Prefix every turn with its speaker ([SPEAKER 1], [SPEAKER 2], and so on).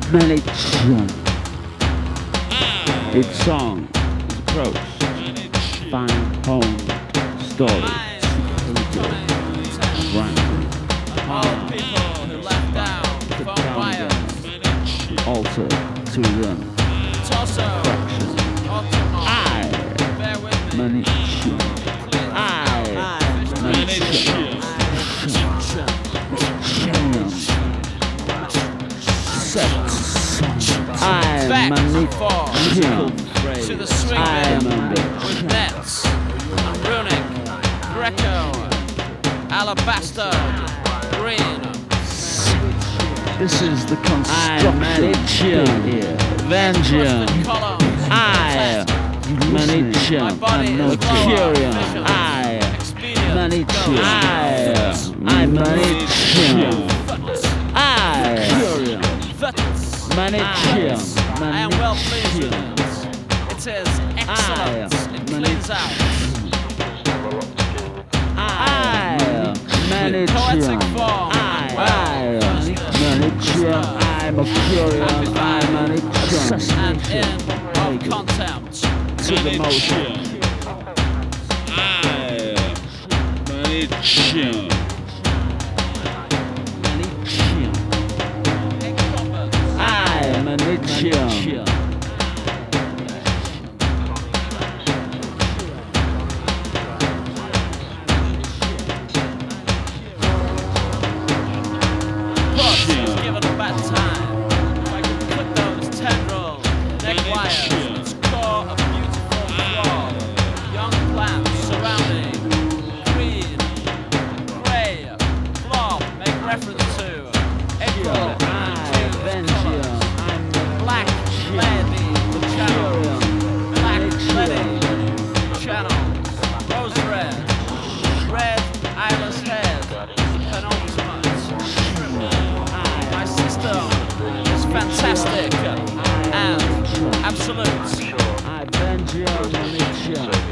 [SPEAKER 1] Meditation. Its song, its approach, find home, story, alter to them. Meditation.
[SPEAKER 2] To the swing with nets, runic, Greco, alabaster, green.
[SPEAKER 1] This is the construction here. Vengeance. I. Meditation. Mercurium. I. Meditation. I. Meditation. I. Meditation.
[SPEAKER 2] I am well pleased with it. It is excellent. It cleans out. Poetic form.
[SPEAKER 1] I'm a curious.
[SPEAKER 2] And in of contempt.
[SPEAKER 1] To the motion. Meditation. Meditation.
[SPEAKER 2] Given a bad time, if I could cut those tendrils, neck wires, its core a beautiful floor, young plants surrounding, green, grey, blob, make reference to, April, black, leady, the channel, black, leady, channel, rose red, red, eyeless head, penultimate. My system is fantastic and absolute.